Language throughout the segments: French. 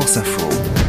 France Info.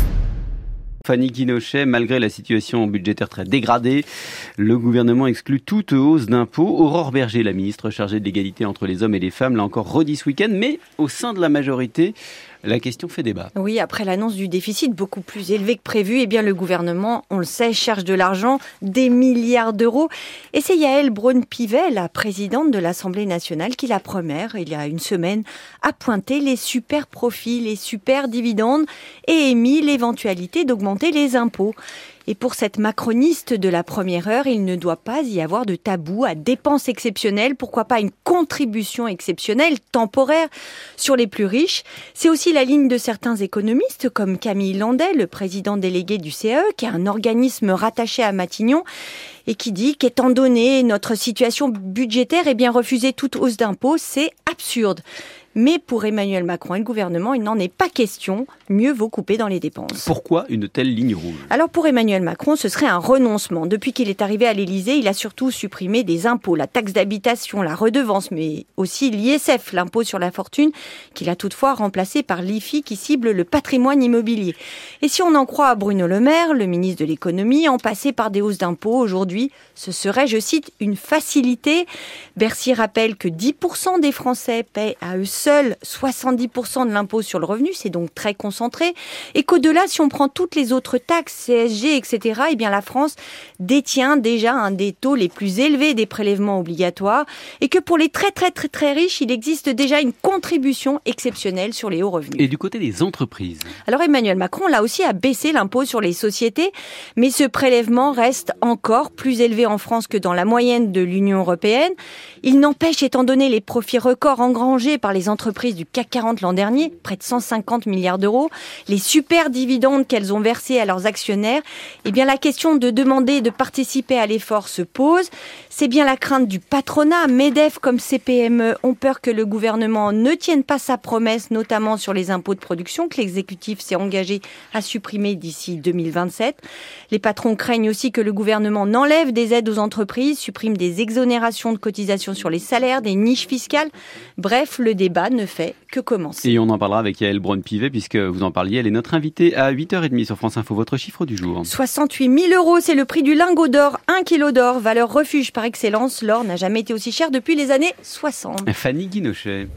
Fanny Guinochet, malgré la situation budgétaire très dégradée, le gouvernement exclut toute hausse d'impôts. Aurore Berger, la ministre chargée de l'égalité entre les hommes et les femmes, l'a encore redit ce week-end, mais au sein de la majorité, la question fait débat. Oui, après l'annonce du déficit beaucoup plus élevé que prévu, eh bien le gouvernement, on le sait, cherche de l'argent, des milliards d'euros. Et c'est Yaël Braun-Pivet, la présidente de l'Assemblée nationale, qui la première, il y a une semaine, a pointé les super profits, les super dividendes et émis l'éventualité d'augmenter les impôts. Et pour cette macroniste de la première heure, il ne doit pas y avoir de tabou à dépenses exceptionnelles. Pourquoi pas une contribution exceptionnelle, temporaire, sur les plus riches. C'est aussi la ligne de certains économistes, comme Camille Landais, le président délégué du CAE, qui est un organisme rattaché à Matignon, et qui dit qu'étant donné notre situation budgétaire, eh bien refuser toute hausse d'impôts, c'est absurde. Mais pour Emmanuel Macron et le gouvernement, il n'en est pas question. Mieux vaut couper dans les dépenses. Pourquoi une telle ligne rouge ? Alors pour Emmanuel Macron, ce serait un renoncement. Depuis qu'il est arrivé à l'Élysée, il a surtout supprimé des impôts, la taxe d'habitation, la redevance, mais aussi l'ISF, l'impôt sur la fortune, qu'il a toutefois remplacé par l'IFI qui cible le patrimoine immobilier. Et si on en croit à Bruno Le Maire, le ministre de l'économie, en passer par des hausses d'impôts aujourd'hui, ce serait, je cite, une facilité. Bercy rappelle que 10% des Français paient à eux seuls 70% de l'impôt sur le revenu, c'est donc très concentré, et qu'au-delà, si on prend toutes les autres taxes, CSG, etc., eh bien la France détient déjà un des taux les plus élevés des prélèvements obligatoires, et que pour les très riches, il existe déjà une contribution exceptionnelle sur les hauts revenus. Et du côté des entreprises ? Alors Emmanuel Macron, là aussi, a baissé l'impôt sur les sociétés, mais ce prélèvement reste encore plus élevé en France que dans la moyenne de l'Union européenne. Il n'empêche, étant donné les profits records engrangés par les entreprises du CAC 40 l'an dernier, près de 150 milliards d'euros, les super dividendes qu'elles ont versés à leurs actionnaires, eh bien la question de demander de participer à l'effort se pose. C'est bien la crainte du patronat. MEDEF comme CPME ont peur que le gouvernement ne tienne pas sa promesse, notamment sur les impôts de production que l'exécutif s'est engagé à supprimer d'ici 2027. Les patrons craignent aussi que le gouvernement n'enlève des aides aux entreprises, supprime des exonérations de cotisations sur les salaires, des niches fiscales. Bref, le débat ne fait que commencer. Et on en parlera avec Yaël Braun-Pivet, puisque vous en parliez, elle est notre invitée à 8h30 sur France Info. Votre chiffre du jour ? 68 000 €, c'est le prix du lingot d'or. 1 kilo d'or, valeur refuge par excellence. L'or n'a jamais été aussi cher depuis les années 60. Fanny Guinochet.